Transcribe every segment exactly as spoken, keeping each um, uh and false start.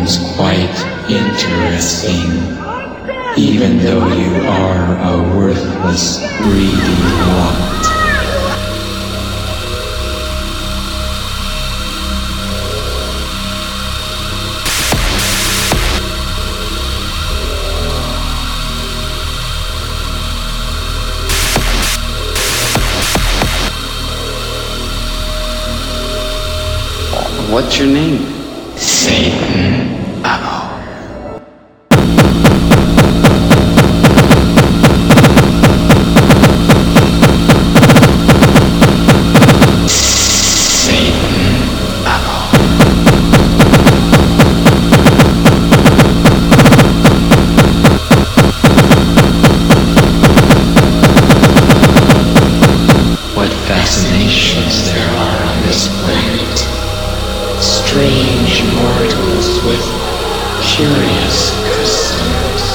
seems quite interesting, even though you are a worthless, greedy lot. What's your name? Satan. Uh-oh. Satan. Uh-oh. What fascinations there are on this planet. Strange mortals with curious customs.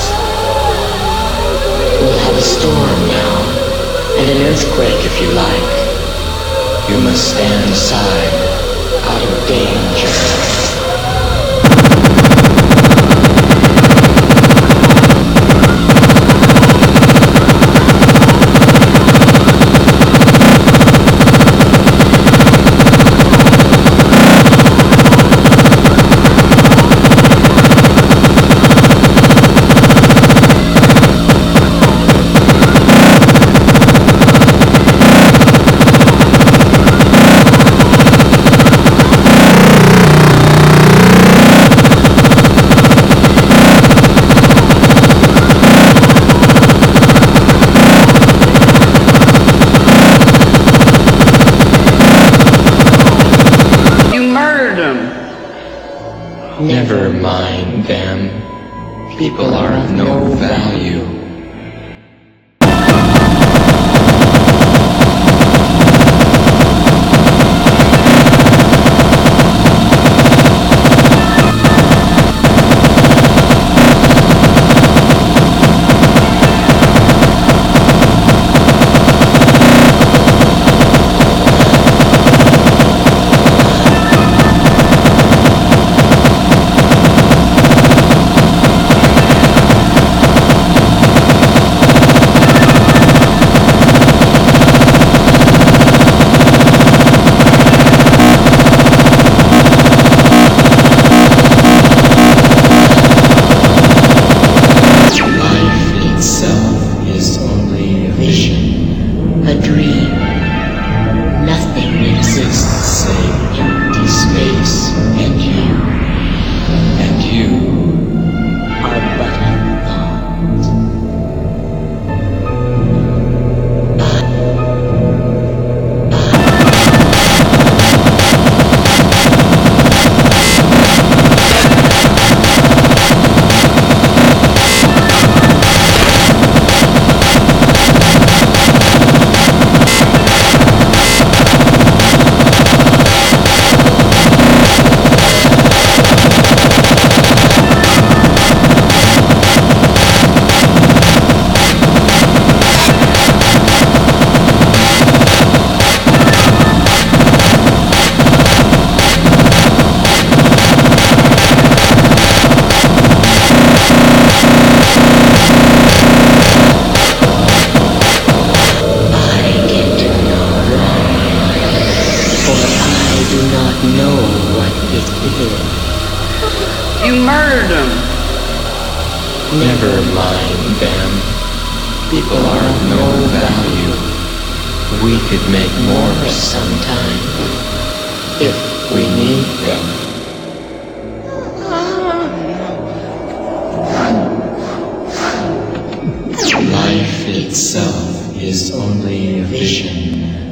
We'll have a storm now, and an earthquake if you like. You must stand aside, out of danger. Never mind them. People are of no value. A dream. Nothing exists save empty space and you. And you are but a thought. Know what it is. You murdered him. Never mind them. People are of no value. We could make more sometime, if we need them. Life itself is only a vision.